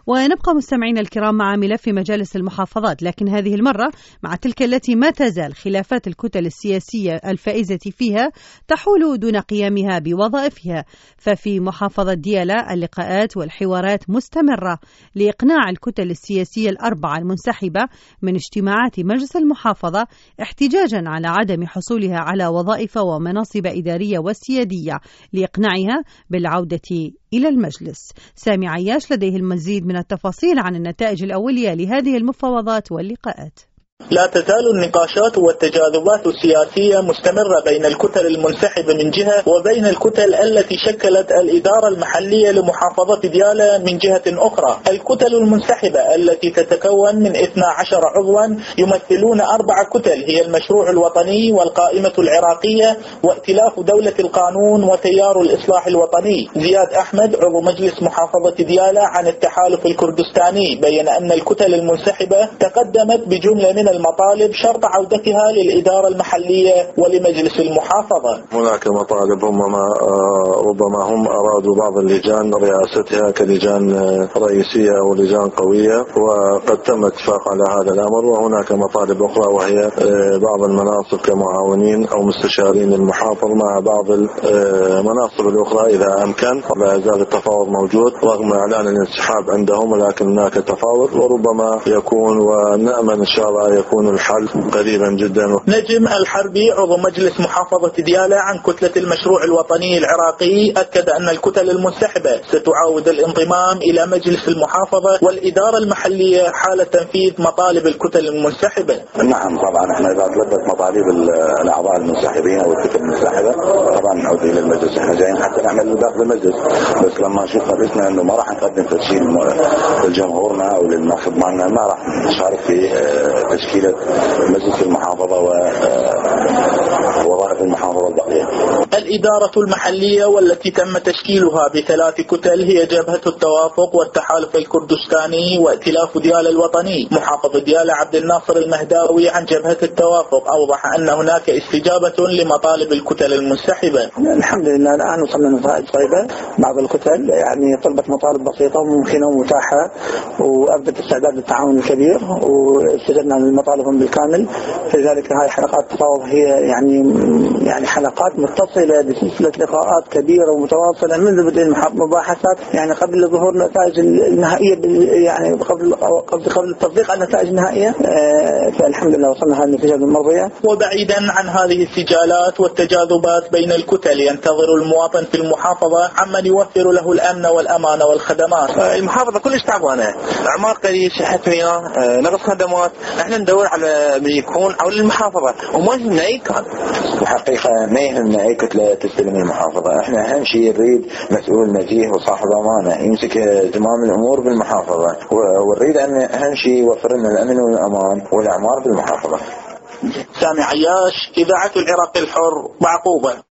ونبقى مستمعين الكرام مع ملف مجالس المحافظات، لكن هذه المرة مع تلك التي ما تزال خلافات الكتل السياسية الفائزة فيها تحول دون قيامها بوظائفها. ففي محافظة ديالى اللقاءات والحوارات مستمرة لإقناع الكتل السياسية الأربعة المنسحبة من اجتماعات مجلس المحافظة احتجاجا على عدم حصولها على وظائف ومناصب إدارية وسيادية لإقناعها بالعودة إلى المجلس. سامي عياش لديه المزيد من التفاصيل عن النتائج الأولية لهذه المفاوضات واللقاءات. لا تزال النقاشات والتجاذبات السياسية مستمرة بين الكتل المنسحبة من جهة وبين الكتل التي شكلت الإدارة المحلية لمحافظة ديالى من جهة أخرى. الكتل المنسحبة التي تتكون من 12 عضوا يمثلون 4 كتل هي المشروع الوطني والقائمة العراقية وائتلاف دولة القانون وتيار الإصلاح الوطني. زياد أحمد عضو مجلس محافظة ديالى عن التحالف الكردستاني بين أن الكتل المنسحبة تقدمت بجملة من المطالب شرط عودتها للإدارة المحلية ولمجلس المحافظة. هناك مطالب ربما هم أرادوا بعض اللجان رئاستها كلجان رئيسية أو لجان قوية، وقد تم اتفاق على هذا الأمر. وهناك مطالب أخرى وهي بعض المناصب كمعاونين أو مستشارين المحافظ مع بعض المناصب الأخرى إذا أمكن. لا يزال التفاوض موجود رغم إعلان الانسحاب عندهم، ولكن هناك تفاوض وربما يكون، ونأمل إن شاء الله يكون الحل قريبا جدا. نجم الحربي عضو مجلس محافظة ديالى عن كتلة المشروع الوطني العراقي أكد أن الكتل المنسحبة ستعاود الانضمام إلى مجلس المحافظة والإدارة المحلية حال تنفيذ مطالب الكتل المنسحبة. نعم طبعا احنا إذا طلبت مطالب الأعضاء المنسحبين أو الكتل المنسحبة طبعا نعود إلى المجلس. احنا جايين حتى نعمل داخل المجلس، بس لما نشوف قدسنا إنه ما راح نقدم تشكيل لجمهورنا أو للناخب معنا، ما راح نشارك في تشكيلة مجلس المحافظة ووظائف المحافظة البقية. الإدارة المحلية والتي تم تشكيلها ب3 كتل هي جبهة التوافق والتحالف الكردستاني وائتلاف ديالى الوطني. محافظ ديالى عبد الناصر المهداوي عن جبهة التوافق أوضح أن هناك استجابة لمطالب الكتل المنسحبة. الحمد لله الآن وصلنا نتائج طيبة. بعض الكتل يعني طلبت مطالب بسيطة وممكنة ومتاحة وأبدت استعداد للتعاون الكبير واستجبنا لمطالبهم بالكامل. لذلك هاي حلقات التفاوض هي يعني حلقات متصلة بسلسلة لقاءات كبيرة ومتواصلة منذ بدء المباحثات، يعني قبل ظهور النتائج النهائية، يعني قبل التصديق على النتائج النهائية. فالحمد لله وصلنا هذه النتيجة المرضية. وبعيدا عن هذه السجالات والتجاذبات بين الكتل ينتظر المواطن في المحافظة عمن يوفر له الأمن والأمان والخدمات. المحافظة كلش تعبانة، أعمار قليل، صحة مياه، نقص خدمات. احنا ندور على من يكون حول المحافظة وما يهمنا أي كان. الحقيقة ما يهمنا أي كتلة تستلم المحافظة، احنا أهم شيء نريد مسؤول نزيه وصاحب أمانة يمسك زمام الأمور بالمحافظة، ونريد أن أهم شيء يوفر لنا الأمن والأمان والأعمار بالمحافظة. سامي عياش، إذاعة العراق الحر، معقوبة.